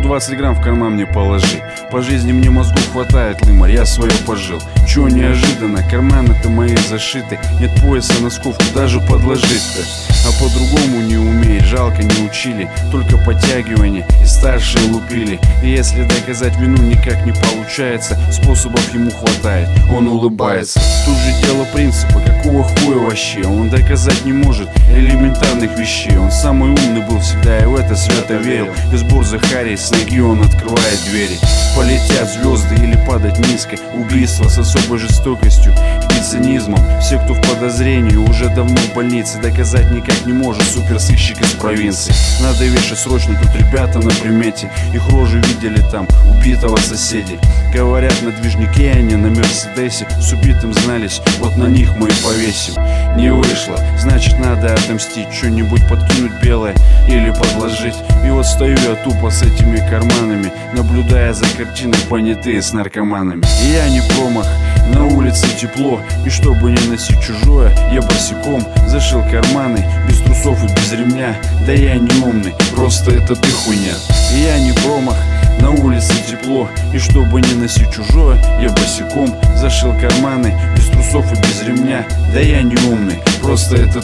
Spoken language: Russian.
20 грамм в карман мне положи. По жизни мне мозгов хватает, лымарь, я свое пожил. Чё неожиданно, карманы-то мои зашиты. Нет пояса, носков, куда же подложить-то? А по-другому не умеет, жалко не учили. Только подтягивания и старшие лупили. И если доказать вину никак не получается, способов ему хватает, он улыбается. Тут же дело принципа, какого хуя вообще? Он доказать не может элементарных вещей. Он самый умный был всегда и в это свято верил. Без борзых харей с ноги он открывает двери. Полетят звезды или падать низко. Убийство с особой жестокостью и цинизмом. Все, кто в подозрении, уже давно в больнице. Доказать никак не может суперсыщик из провинции. Надо вешать срочно, тут ребята на примете. Их рожи видели там убитого соседей. Говорят, на движнике они на Мерседесе. С убитым знались, вот на них мы и повесим. Не вышло, значит надо отомстить. Что-нибудь подкинуть белое или подложить. И вот стою я тупо с этими карманами, наблюдая за картиной понятые с наркоманами. И я не промах, на улице тепло. И чтобы не носить чужое, я босиком зашил карманы, без трусов и без ремня. Да я не умный, просто это ты хуйня. И я не промах, на улице тепло. И чтобы не носить чужое, я босиком зашил карманы, без трусов и без ремня. Да я не умный, просто это